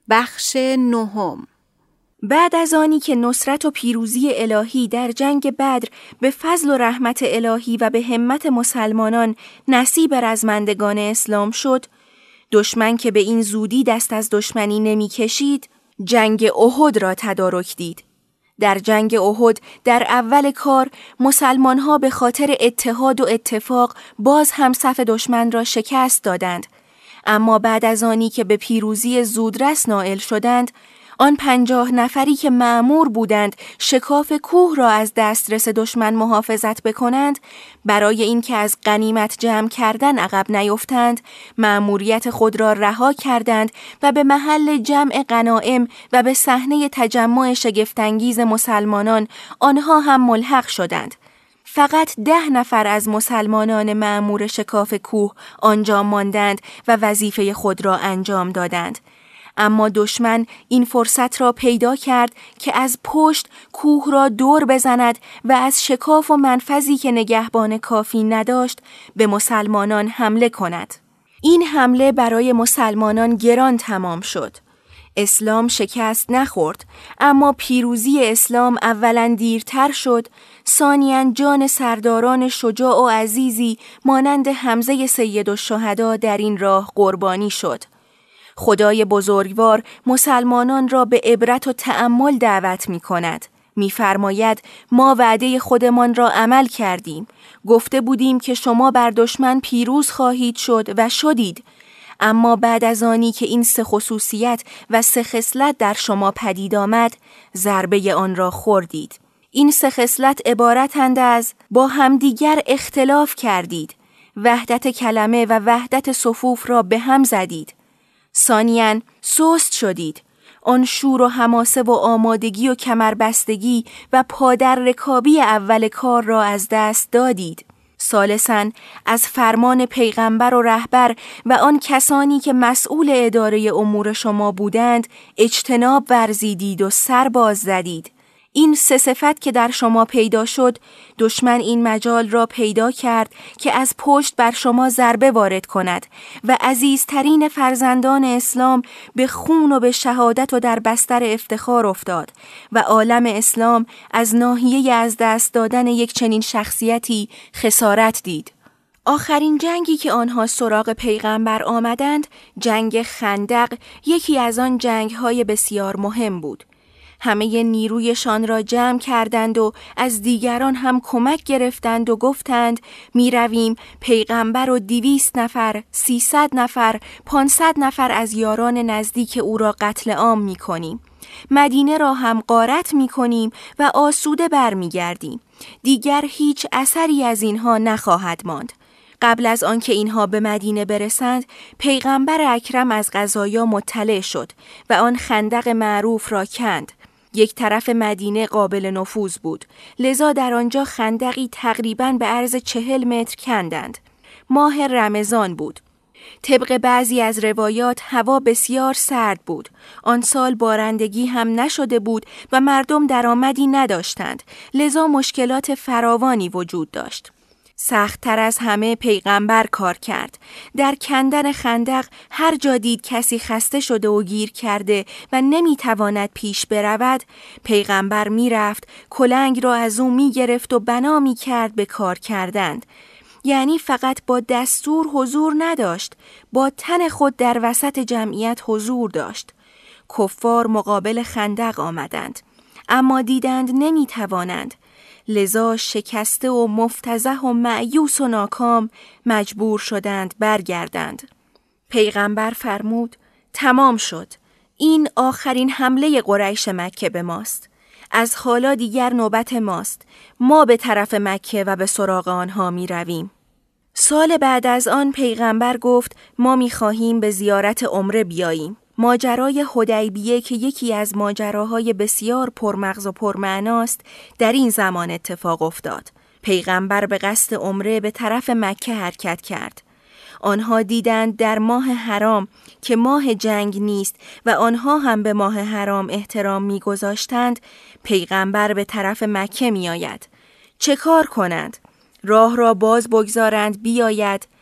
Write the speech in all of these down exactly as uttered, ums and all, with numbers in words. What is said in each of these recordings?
بخش نهم. بعد از آنی که نصرت و پیروزی الهی در جنگ بدر به فضل و رحمت الهی و به همت مسلمانان نصیب رزمندگان اسلام شد، دشمن که به این زودی دست از دشمنی نمی کشید، جنگ احد را تدارک دید. در جنگ احد در اول کار مسلمان‌ها به خاطر اتحاد و اتفاق باز هم صف دشمن را شکست دادند، اما بعد از آنی که به پیروزی زودرس نائل شدند، آن پنجاه نفری که مأمور بودند شکاف کوه را از دسترس دشمن محافظت بکنند، برای اینکه از غنیمت جمع کردن عقب نیفتند، مأموریت خود را رها کردند و به محل جمع غنایم و به صحنه تجمع شگفت‌انگیز مسلمانان آنها هم ملحق شدند. فقط ده نفر از مسلمانان مأمور شکاف کوه آنجا ماندند و وظیفه خود را انجام دادند. اما دشمن این فرصت را پیدا کرد که از پشت کوه را دور بزند و از شکاف و منفذی که نگهبان کافی نداشت به مسلمانان حمله کند. این حمله برای مسلمانان گران تمام شد. اسلام شکست نخورد، اما پیروزی اسلام اولاً دیرتر شد، ثانیاً جان سرداران شجاع و عزیزی مانند حمزه سیدالشهدا در این راه قربانی شد. خدای بزرگوار مسلمانان را به عبرت و تأمل دعوت می کند. می فرماید ما وعده خودمان را عمل کردیم. گفته بودیم که شما بر دشمن پیروز خواهید شد و شدید. اما بعد از آنی که این سه خصوصیت و سه خصلت در شما پدید آمد، ضربه آن را خوردید. این سه خصلت عبارتند از با همدیگر اختلاف کردید، وحدت کلمه و وحدت صفوف را به هم زدید. ثانیاً سست شدید، آن شور و حماسه و آمادگی و کمربستگی و پادر رکابی اول کار را از دست دادید. ثالثاً از فرمان پیغمبر و رهبر و آن کسانی که مسئول اداره امور شما بودند اجتناب ورزیدید و سر باز زدید. این سه صفت که در شما پیدا شد، دشمن این مجال را پیدا کرد که از پشت بر شما ضربه وارد کند و عزیزترین فرزندان اسلام به خون و به شهادت و در بستر افتخار افتاد و عالم اسلام از ناحیه از دست دادن یک چنین شخصیتی خسارت دید. آخرین جنگی که آنها سراغ پیغمبر آمدند، جنگ خندق، یکی از آن جنگ‌های بسیار مهم بود. همه نیرویشان را جمع کردند و از دیگران هم کمک گرفتند و گفتند می رویم پیغمبر و دویست نفر، سیصد نفر، پانصد نفر از یاران نزدیک او را قتل عام می کنیم. مدینه را هم غارت می کنیم و آسوده بر می گردیم. دیگر هیچ اثری از اینها نخواهد ماند. قبل از آنکه اینها به مدینه برسند، پیغمبر اکرم از قضایا مطلع شد و آن خندق معروف را کند. یک طرف مدینه قابل نفوذ بود، لذا در آنجا خندقی تقریباً به عرض چهل متر کندند. ماه رمضان بود. طبق بعضی از روایات هوا بسیار سرد بود. آن سال بارندگی هم نشده بود و مردم درآمدی نداشتند، لذا مشکلات فراوانی وجود داشت. سخت‌تر از همه پیغمبر کار کرد. در کندن خندق هر جا دید کسی خسته شده و گیر کرده و نمیتواند پیش برود، پیغمبر میرفت، کلنگ را از او میگرفت و بنا میکرد به کار کردن. یعنی فقط با دستور حضور نداشت، با تن خود در وسط جمعیت حضور داشت. کفار مقابل خندق آمدند، اما دیدند نمیتوانند. لذا شکسته و مفتضح و مأیوس و ناکام مجبور شدند برگردند. پیغمبر فرمود تمام شد. این آخرین حمله قریش مکه به ماست. از حالا دیگر نوبت ماست. ما به طرف مکه و به سراغ آنها می رویم. سال بعد از آن پیغمبر گفت ما می خواهیم به زیارت عمره بیاییم. ماجرای حدیبیه که یکی از ماجراهای بسیار پرمغز و پرمعناست در این زمان اتفاق افتاد. پیغمبر به قصد عمره به طرف مکه حرکت کرد. آنها دیدند در ماه حرام که ماه جنگ نیست و آنها هم به ماه حرام احترام می‌گذاشتند، پیغمبر به طرف مکه می‌آید. چه کار کنند؟ راه را باز بگذارند بیاید؟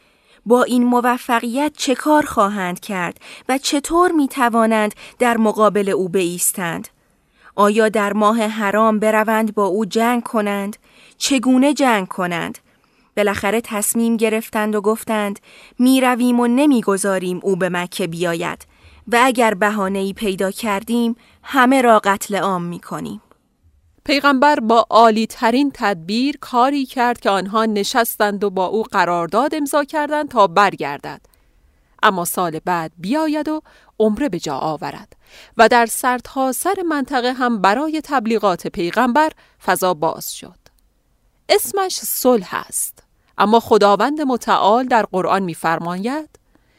با این موفقیت چه کار خواهند کرد و چطور می توانند در مقابل او بایستند؟ آیا در ماه حرام بروند با او جنگ کنند؟ چگونه جنگ کنند؟ بالاخره تصمیم گرفتند و گفتند می رویم و نمی گذاریم او به مکه بیاید و اگر بهانه‌ای پیدا کردیم همه را قتل عام می کنیم. پیغمبر با عالی ترین تدبیر کاری کرد که آنها نشستند و با او قرارداد امضا کردند تا برگردد، اما سال بعد بیاید و عمره به جا آورد و در سرتاسر منطقه هم برای تبلیغات پیغمبر فضا باز شد. اسمش صلح است، اما خداوند متعال در قرآن می‌فرماید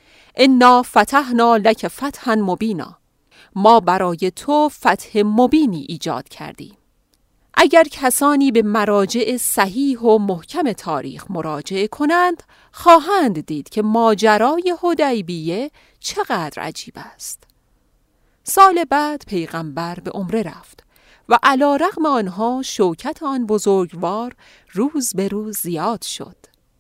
انا فتحنا لک فتحا مبینا، ما برای تو فتح مبینی ایجاد کردیم. اگر کسانی به مراجع صحیح و محکم تاریخ مراجعه کنند، خواهند دید که ماجرای حدیبیه چقدر عجیب است. سال بعد پیغمبر به عمره رفت و علی رغم آنها شوکت آن بزرگوار روز به روز زیاد شد.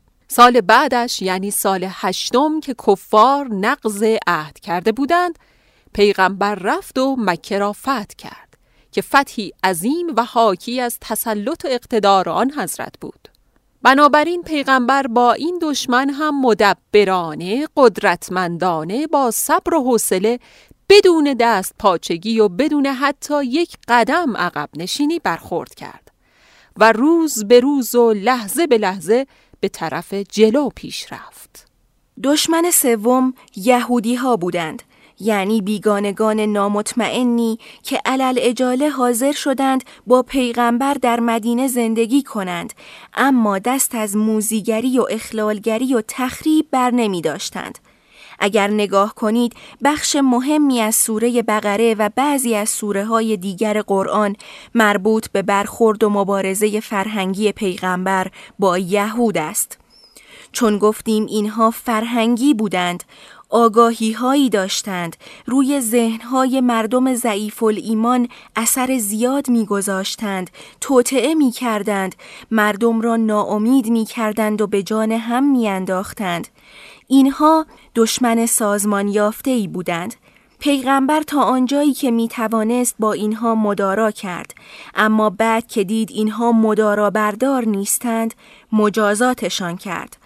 سال بعدش یعنی سال هشتم که کفار نقض عهد کرده بودند، پیغمبر رفت و مکه را فتح کرد که فتحی عظیم و حاکی از تسلط و اقتدار آن حضرت بود. بنابراین پیغمبر با این دشمن هم مدبرانه، قدرتمندانه، با صبر و حوصله، بدون دست پاچگی و بدون حتی یک قدم عقب نشینی برخورد کرد و روز به روز و لحظه به لحظه به طرف جلو پیش رفت. دشمن سوم یهودی ها بودند، یعنی بیگانگان نامطمئنی که علل اجاله حاضر شدند با پیغمبر در مدینه زندگی کنند، اما دست از موذیگری و اخلالگری و تخریب بر نمی داشتند. اگر نگاه کنید بخش مهمی از سوره بقره و بعضی از سوره های دیگر قرآن مربوط به برخورد و مبارزه فرهنگی پیغمبر با یهود است. چون گفتیم اینها فرهنگی بودند، آگاهی هایی داشتند، روی ذهنهای مردم ضعیف الایمان اثر زیاد می گذاشتند، توطئه می کردند، مردم را ناامید می کردند و به جان هم می انداختند. اینها دشمن سازمان یافته‌ای بودند. پیغمبر تا آنجایی که می توانست با اینها مدارا کرد، اما بعد که دید اینها مدارا بردار نیستند، مجازاتشان کرد.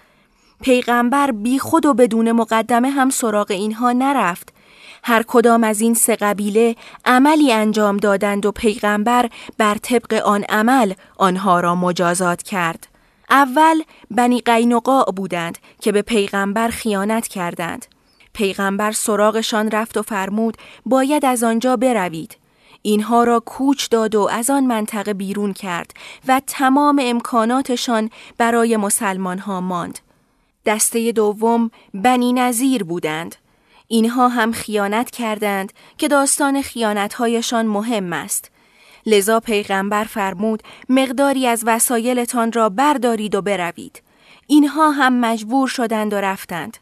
پیغمبر بی خود و بدون مقدمه هم سراغ اینها نرفت. هر کدام از این سه قبیله عملی انجام دادند و پیغمبر بر طبق آن عمل آنها را مجازات کرد. اول بنی قینقاع بودند که به پیغمبر خیانت کردند. پیغمبر سراغشان رفت و فرمود باید از آنجا بروید. اینها را کوچ داد و از آن منطقه بیرون کرد و تمام امکاناتشان برای مسلمان ها ماند. دسته دوم بنی نظیر بودند. اینها هم خیانت کردند که داستان خیانت‌هایشان مهم است. لذا پیغمبر فرمود مقداری از وسایلتان را بردارید و بروید. اینها هم مجبور شدند و رفتند.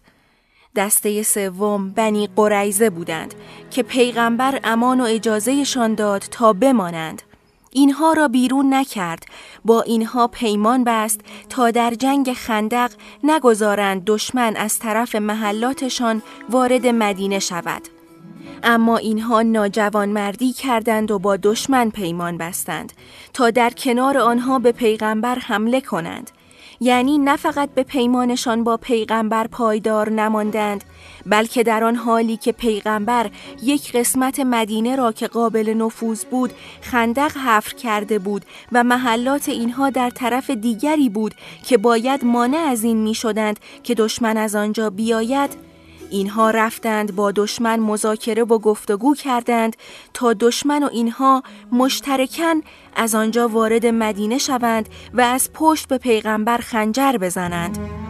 دسته سوم بنی قریظه بودند که پیغمبر امان و اجازهشان داد تا بمانند. اینها را بیرون نکرد، با اینها پیمان بست تا در جنگ خندق نگذارند دشمن از طرف محلاتشان وارد مدینه شود. اما اینها ناجوانمردی کردند و با دشمن پیمان بستند تا در کنار آنها به پیغمبر حمله کنند. یعنی نه فقط به پیمانشان با پیغمبر پایدار نماندند، بلکه در آن حالی که پیغمبر یک قسمت مدینه را که قابل نفوذ بود خندق حفر کرده بود و محلات اینها در طرف دیگری بود که باید مانع از این می شدند که دشمن از آنجا بیاید، اینها رفتند با دشمن مذاکره و گفتگو کردند تا دشمن و اینها مشترکاً از آنجا وارد مدینه شوند و از پشت به پیغمبر خنجر بزنند.